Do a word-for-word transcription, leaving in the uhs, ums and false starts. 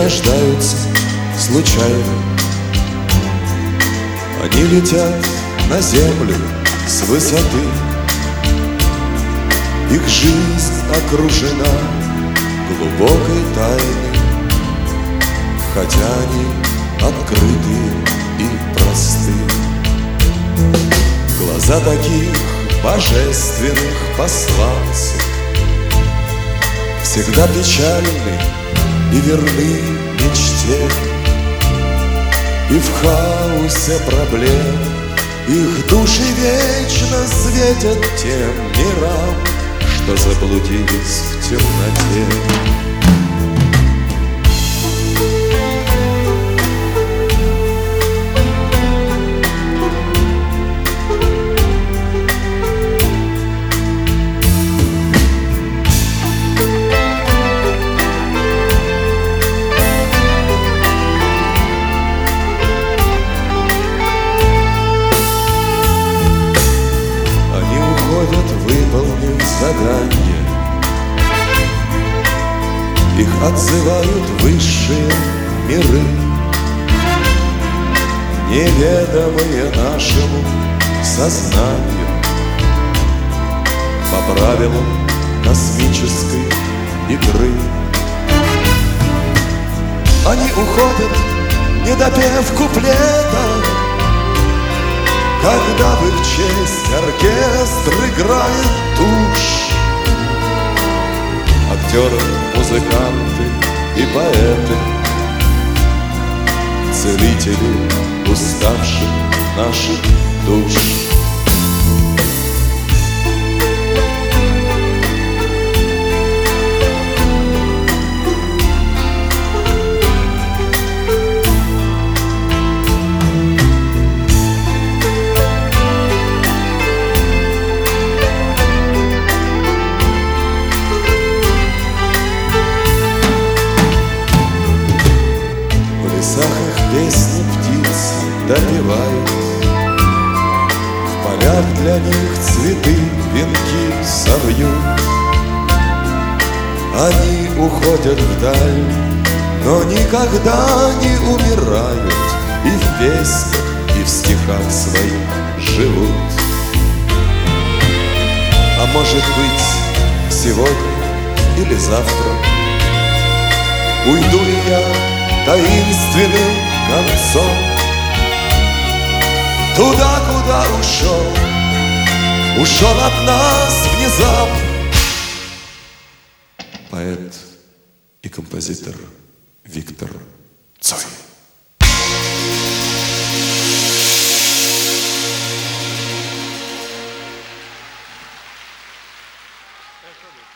рождаются случайно. Они летят на землю с высоты. Их жизнь окружена глубокой тайной, хотя они открытые и простые. Глаза таких божественных посланцев всегда печальны и верны мечте. И в хаосе проблем их души вечно светят тем мирам, что заблудились в темноте. Задание. Их отзывают высшие миры, неведомые нашему сознанию, по правилам космической игры. Они уходят, не допев куплета, когда в их честь оркестр играет тушь. Актеры, музыканты и поэты, целители уставших наших душ. Песни птиц допевают, в полях для них цветы венки совьют. Они уходят вдаль, но никогда не умирают, и в песнях, и в стихах своих живут. А может быть, сегодня или завтра уйду ли я таинственным концом туда, куда ушел, ушел от нас внезапно поэт и композитор Виктор Цой. Хорошо.